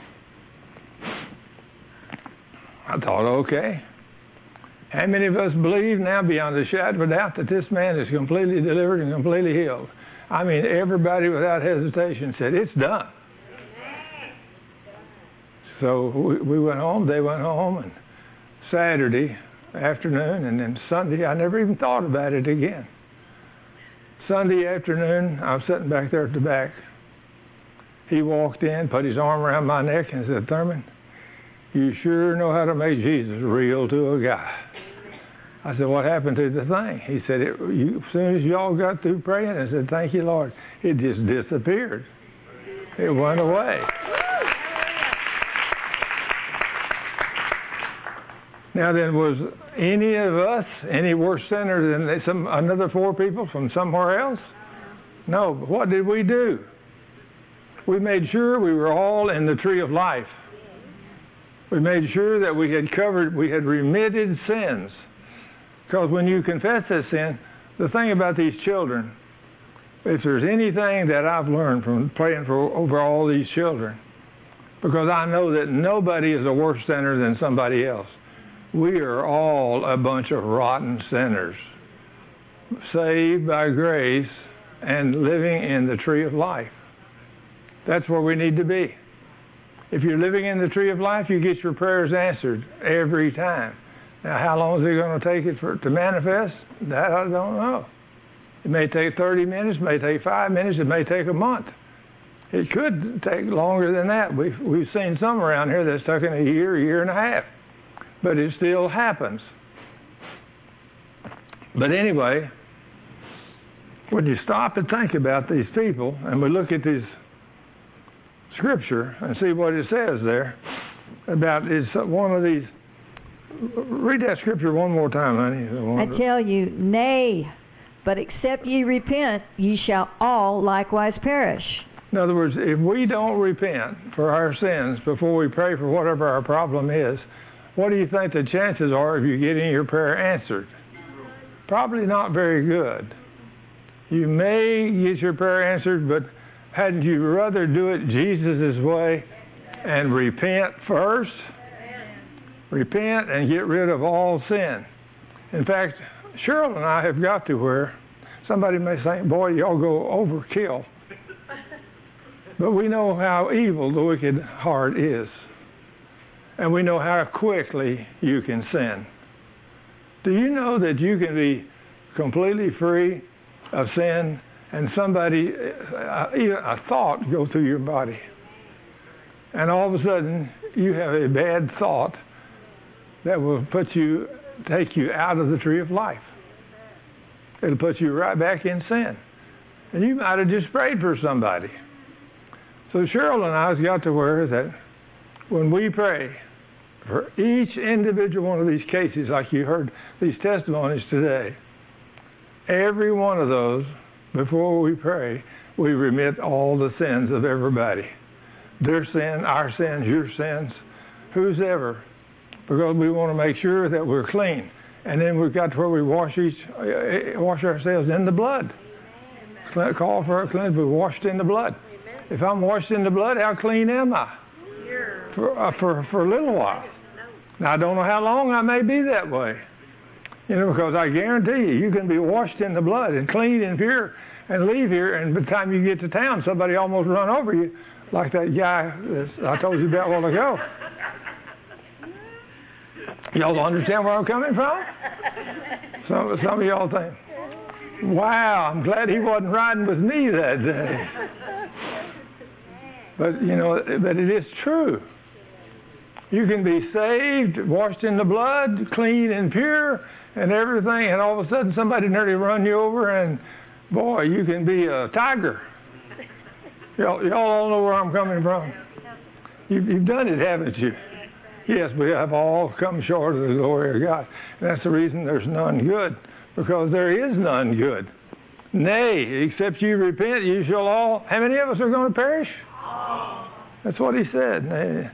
I thought, okay, how many of us believe now beyond a shadow of a doubt that this man is completely delivered and completely healed? I mean, everybody without hesitation said, it's done. So we, we went home, they went home, and Saturday afternoon, and then Sunday, I never even thought about it again. Sunday afternoon, I was sitting back there at the back. He walked in, put his arm around my neck and said, Thurman, you sure know how to make Jesus real to a guy. I said, what happened to the thing? He said, it, you, as soon as y'all got through praying, I said, thank you, Lord, it just disappeared. It went away. Now then, was any of us any worse sinner than some another four people from somewhere else? No, but what did we do? We made sure we were all in the tree of life. We made sure that we had covered, we had remitted sins. Because when you confess that sin, the thing about these children, if there's anything that I've learned from praying for over all these children, because I know that nobody is a worse sinner than somebody else. We are all a bunch of rotten sinners, saved by grace and living in the tree of life. That's where we need to be. If you're living in the tree of life, you get your prayers answered every time. Now, how long is it going to take it for it to manifest? That I don't know. It may take thirty minutes, it may take five minutes, it may take a month. It could take longer than that. We've, we've seen some around here that's taken a year, a year and a half. But it still happens. But anyway, when you stop and think about these people, and we look at this scripture and see what it says there about is one of these. Read that scripture one more time, honey. I tell you, nay, but except ye repent, ye shall all likewise perish. In other words, if we don't repent for our sins before we pray for whatever our problem is, what do you think the chances are of you getting your prayer answered? Probably not very good. You may get your prayer answered, but hadn't you rather do it Jesus' way and repent first? Repent and get rid of all sin. In fact, Cheryl and I have got to where somebody may say, boy, y'all go overkill. But we know how evil the wicked heart is. And we know how quickly you can sin. Do you know that you can be completely free of sin and somebody, uh, even a thought go through your body? And all of a sudden, you have a bad thought that will put you, take you out of the tree of life. It'll put you right back in sin. And you might have just prayed for somebody. So Cheryl and I have got to where that when we pray for each individual one of these cases, like you heard these testimonies today, every one of those, before we pray, we remit all the sins of everybody. Their sin, our sins, your sins, whose ever. Because we want to make sure that we're clean. And then we've got to where we wash each, wash ourselves in the blood. Amen. Call for a cleanse, we're washed in the blood. Amen. If I'm washed in the blood, how clean am I? For, uh, for, for a little while. Now, I don't know how long I may be that way. You know, because I guarantee you, you can be washed in the blood and clean and pure and leave here, and by the time you get to town, somebody almost run over you, like that guy I told you about a while ago. Y'all understand where I'm coming from? Some, some of y'all think, wow, I'm glad he wasn't riding with me that day. But, you know, but it is true. You can be saved, washed in the blood, clean and pure, and everything, and all of a sudden somebody nearly run you over, and boy, you can be a tiger. Y'all, y'all all know where I'm coming from. You've, you've done it, haven't you? Yes, we have all come short of the glory of God. And that's the reason there's none good, because there is none good. Nay, except you repent, you shall all... How many of us are going to perish? That's what he said. Nay.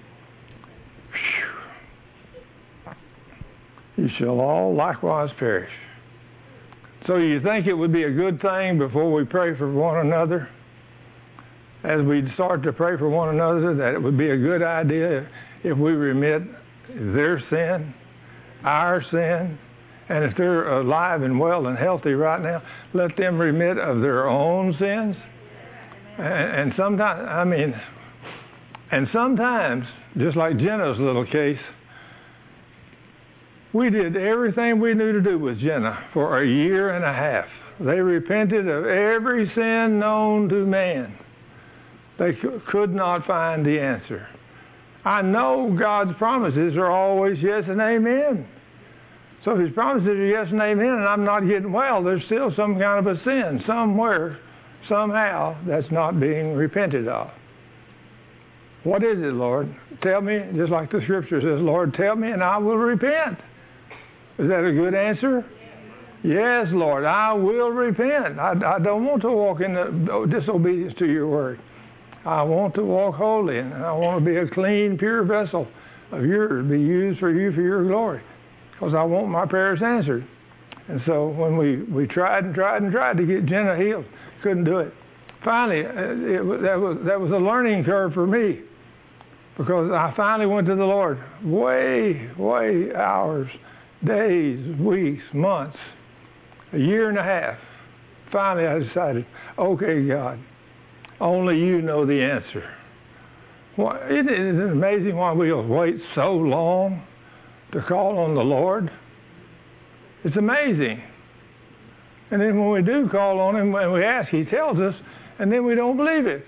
You shall all likewise perish. So you think it would be a good thing before we pray for one another, as we start to pray for one another, that it would be a good idea if we remit their sin, our sin, and if they're alive and well and healthy right now, let them remit of their own sins. And, and sometimes, I mean, and sometimes, just like Jenna's little case, we did everything we knew to do with Jenna for a year and a half. They repented of every sin known to man. They c- could not find the answer. I know God's promises are always yes and amen. So if His promises are yes and amen and I'm not getting well, there's still some kind of a sin somewhere, somehow, that's not being repented of. What is it, Lord? Tell me, just like the scripture says, Lord, tell me and I will repent. Is that a good answer? Yes, Lord, I will repent. I, I don't want to walk in the disobedience to your word. I want to walk holy, and I want to be a clean, pure vessel of yours, be used for you for your glory, because I want my prayers answered. And so when we, we tried and tried and tried to get Jenna healed, couldn't do it. Finally, it, it, that was that was a learning curve for me, because I finally went to the Lord, way, way hours, days, weeks, months, a year and a half. Finally, I decided, okay, God, only you know the answer. Why, isn't it amazing why we'll wait so long to call on the Lord? It's amazing. And then when we do call on Him and we ask, He tells us, and then we don't believe it.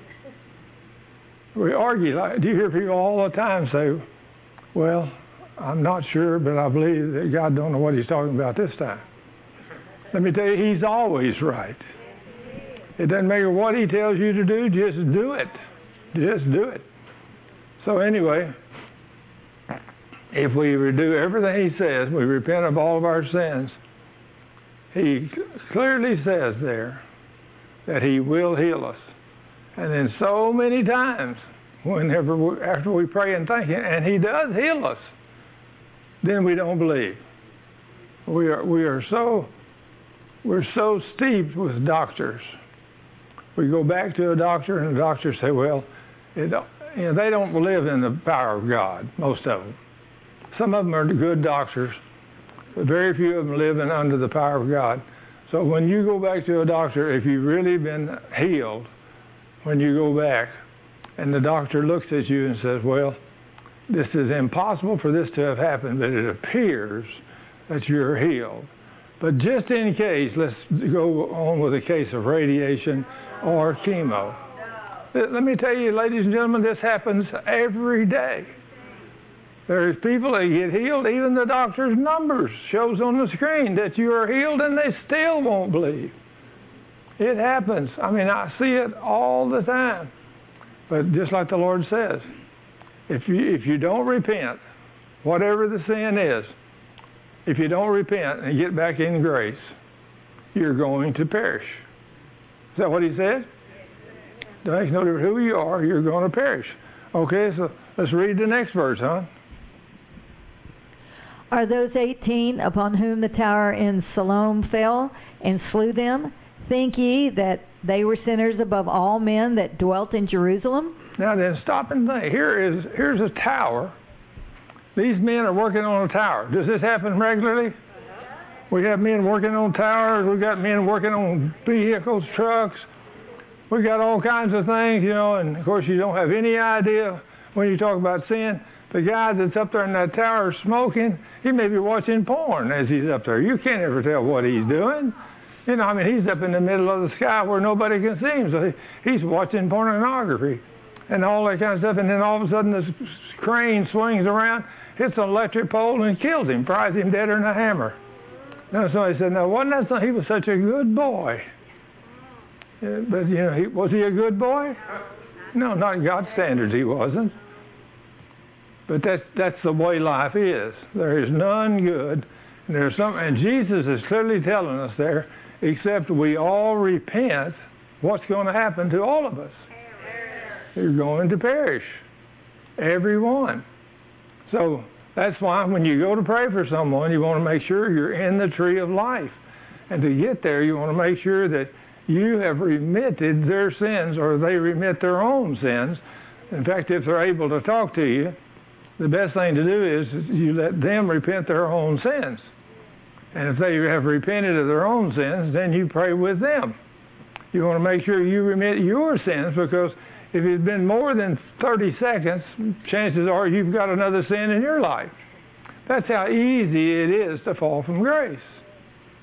We argue. Like, do you hear people all the time say, well, I'm not sure, but I believe that God don't know what He's talking about this time. Let me tell you, He's always right. It doesn't matter what He tells you to do, just do it. Just do it. So anyway, if we do everything He says, we repent of all of our sins, He clearly says there that He will heal us. And then so many times, whenever we, after we pray and thank Him, and He does heal us, then we don't believe. We are we are so we're so steeped with doctors. We go back to a doctor, and the doctor say, well, it, you know, they don't live in the power of God, most of them. Some of them are good doctors, but very few of them live in under the power of God. So when you go back to a doctor, if you've really been healed, when you go back, and the doctor looks at you and says, well, this is impossible for this to have happened, but it appears that you're healed. But just in case, let's go on with a case of radiation or chemo. Let me tell you, ladies and gentlemen, this happens every day. There's people that get healed, even the doctor's numbers shows on the screen that you are healed, and they still won't believe. It happens. I mean, I see it all the time. But just like the Lord says, if you if you don't repent, whatever the sin is, if you don't repent and get back in grace, you're going to perish. Is that what He said? It makes no difference who you are, you're going to perish. Okay, so let's read the next verse, huh? Are those eighteen upon whom the tower in Siloam fell and slew them? Think ye that they were sinners above all men that dwelt in Jerusalem? Now then, stop and think. Here is here's a tower. These men are working on a tower. Does this happen regularly? We have men working on towers. We've got men working on vehicles, trucks. We've got all kinds of things, you know, and of course you don't have any idea when you talk about sin. The guy that's up there in that tower smoking, he may be watching porn as he's up there. You can't ever tell what he's doing. You know, I mean, he's up in the middle of the sky where nobody can see him, so he, he's watching pornography and all that kind of stuff, and then all of a sudden this crane swings around, hits an electric pole, and kills him, fries him deader than a hammer. Now somebody said, no, wasn't that something? He was such a good boy. Yeah, but, you know, he, was he a good boy? No, not in God's standards he wasn't. But that's, that's the way life is. There is none good. And, there's some, and Jesus is clearly telling us there, except we all repent, what's going to happen to all of us? You're going to perish. Everyone. So that's why when you go to pray for someone, you want to make sure you're in the tree of life. And to get there, you want to make sure that you have remitted their sins, or they remit their own sins. In fact, if they're able to talk to you, the best thing to do is you let them repent their own sins. And if they have repented of their own sins, then you pray with them. You want to make sure you remit your sins, because if it's been more than thirty seconds, chances are you've got another sin in your life. That's how easy it is to fall from grace.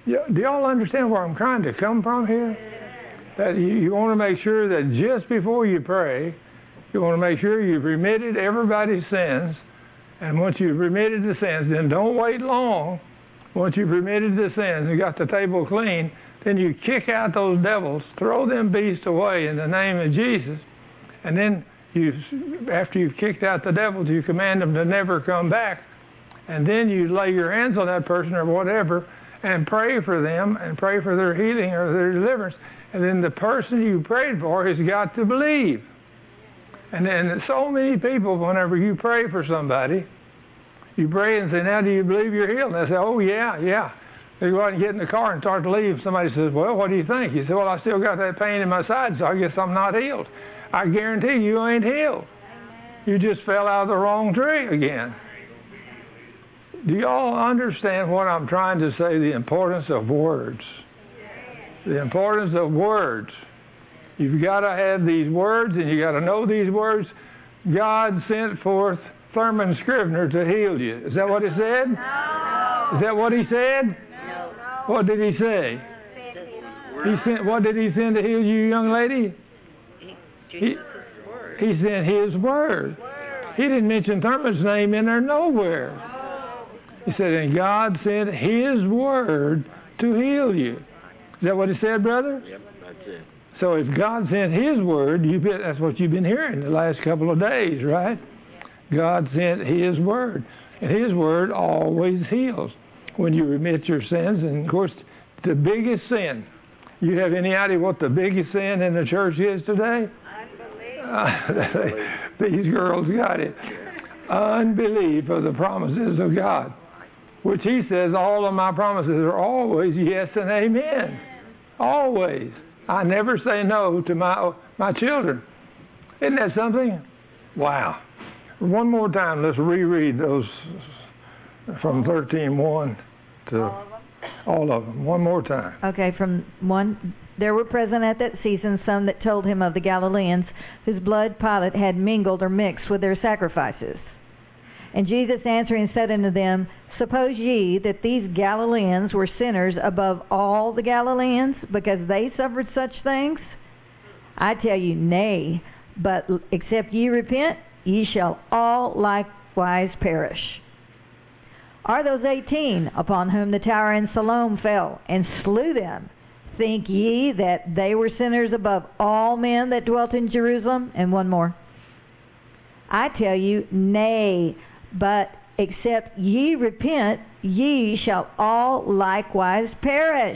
Yeah, do y'all understand where I'm trying to come from here? That you, you want to make sure that just before you pray, you want to make sure you've remitted everybody's sins. And once you've remitted the sins, then don't wait long. Once you've remitted the sins and got the table clean, then you kick out those devils, throw them beasts away in the name of Jesus. And then you, after you've kicked out the devils, you command them to never come back. And then you lay your hands on that person or whatever and pray for them and pray for their healing or their deliverance. And then the person you prayed for has got to believe. And then so many people, whenever you pray for somebody, you pray and say, now do you believe you're healed? And they say, oh, yeah, yeah. They go out and get in the car and start to leave. Somebody says, well, what do you think? You say, well, I still got that pain in my side, so I guess I'm not healed. I guarantee you ain't healed. You just fell out of the wrong tree again. Do y'all understand what I'm trying to say? The importance of words. The importance of words. You've got to have these words, and you got to know these words. God sent forth Thurman Scrivener to heal you. Is that what he said? No. Is that what he said? No. What did he say? He sent. What did he send to heal you, young lady? He, he sent his word. He didn't mention Thurman's name in there nowhere. He said, and God sent his word to heal you. Is that what he said, brother? Yep, that's it. So if God sent his word, you've been, that's what you've been hearing the last couple of days, right? God sent his word. And his word always heals when you remit your sins. And, of course, the biggest sin. You have any idea what the biggest sin in the church is today? Unbelief. Uh, these girls got it. Unbelief of the promises of God. Which he says, all of my promises are always yes and amen. Always. I never say no to my my children. Isn't that something? Wow. One more time, let's reread those from thirteen one to all of them. All of them. One more time. Okay, from one. There were present at that season some that told him of the Galileans whose blood Pilate had mingled or mixed with their sacrifices. And Jesus answering said unto them, suppose ye that these Galileans were sinners above all the Galileans, because they suffered such things? I tell you, nay, but except ye repent, ye shall all likewise perish. Are those eighteen upon whom the tower in Siloam fell, and slew them, think ye that they were sinners above all men that dwelt in Jerusalem? And one more. I tell you, nay, but except ye repent, ye shall all likewise perish.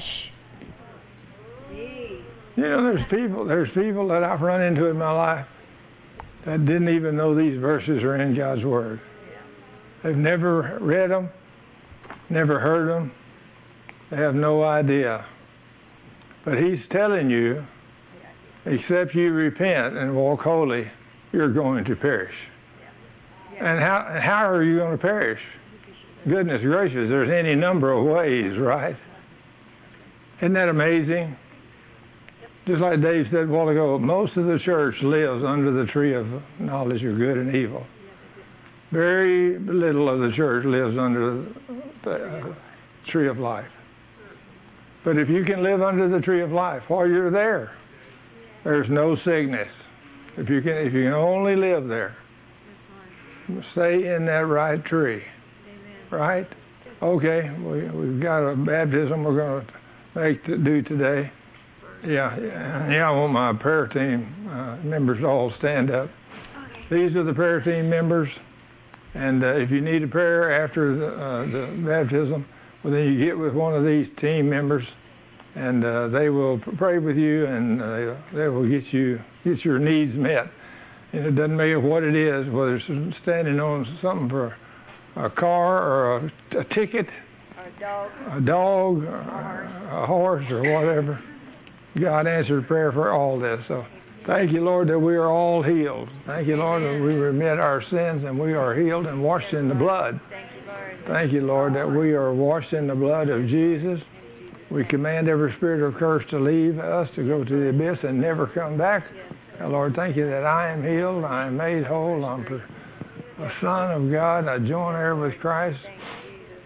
You know, there's people, there's people that I've run into in my life that didn't even know these verses are in God's Word. They've never read them, never heard them. They have no idea. But he's telling you, except you repent and walk holy, you're going to perish. And how how are you going to perish? Goodness gracious, there's any number of ways, right? Isn't that amazing? Just like Dave said a while ago, most of the church lives under the tree of knowledge of good and evil. Very little of the church lives under the uh, tree of life. But if you can live under the tree of life while you're there, there's no sickness. If you can, if you can only live there. Stay in that right tree. Amen. Right? Okay, we, we've got a baptism we're going to make to do today. Yeah, yeah, yeah, I want my prayer team uh, members to all stand up. Okay. These are the prayer team members. And uh, if you need a prayer after the, uh, the baptism, well, then you get with one of these team members, and uh, they will pray with you, and uh, they will get you get your needs met. And it doesn't matter what it is, whether it's standing on something for a car or a, a ticket, or a dog, a dog, or a, a horse, or whatever. God answered prayer for all this. So thank you, Lord, that we are all healed. Thank you, Lord, that we remit our sins and we are healed and washed in the blood. Thank you, Lord. Thank you, Lord, that we are washed in the blood of Jesus. We command every spirit of curse to leave us, to go to the abyss and never come back. Now, Lord, thank you that I am healed, I am made whole, I'm a son of God, I join heir with Christ,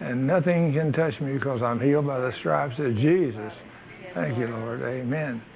And nothing can touch me because I'm healed by the stripes of Jesus. Thank you, Lord. Amen.